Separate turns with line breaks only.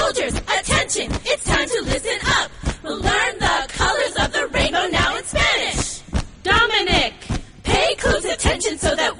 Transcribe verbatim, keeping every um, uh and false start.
Soldiers, attention, it's time to listen up. We'll learn the colors of the rainbow now in Spanish.
Dominic,
pay close attention so that